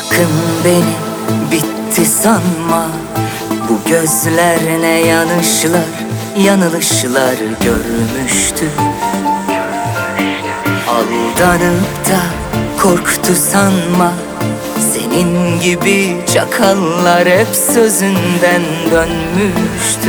Sakın beni bitti sanma. Bu gözler ne yanışlar, yanılışlar görmüştü. Aldanıp da korktu sanma. Senin gibi çakallar hep sözünden dönmüştü.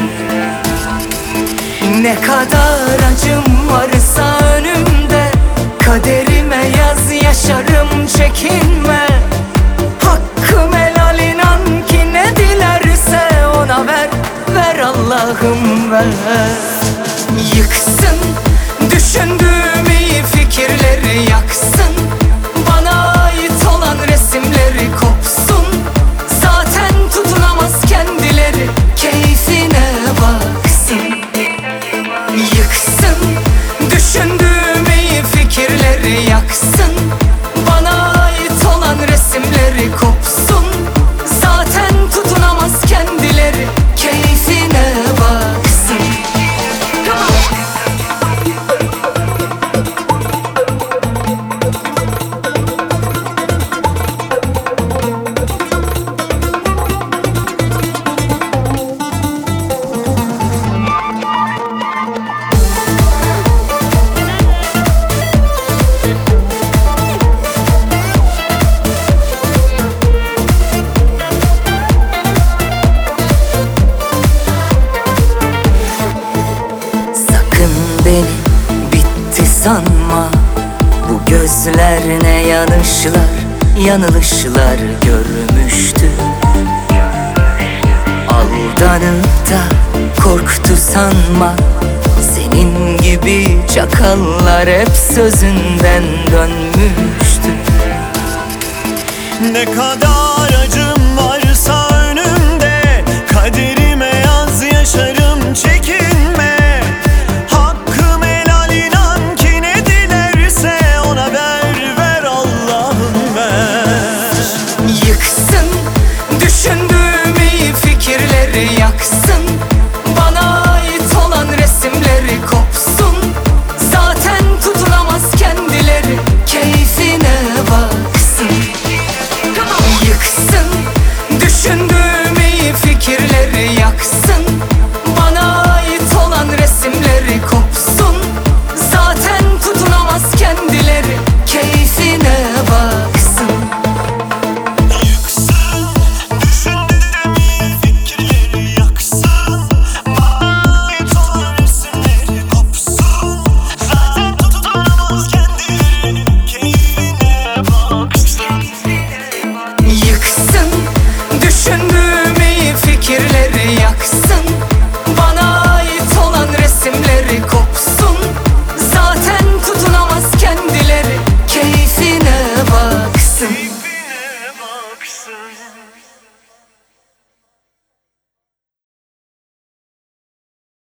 Ne kadar acım varsa önümde, kaderime yaz yaşarım çekinme. Hakkım helal, inan ki ne dilerse ona ver, ver Allah'ım ver. Yıksın düşündüğüm iyi fikirleri, yaksın bana ait olan resimleri, kopsun zaten tutunamaz kendileri, keyfine baksın. Yıksın düşündüğüm iyi fikirleri, yaksın bana ait olan resimleri, kopsun zaten tutunamaz kendileri, keyfine baksın. Beni bitti sanma. Bu gözler ne yanışlar, yanılışlar görmüştü. Aldanıp da korktu sanma. Senin gibi çakallar hep sözünden dönmüştü. Ne kadar acım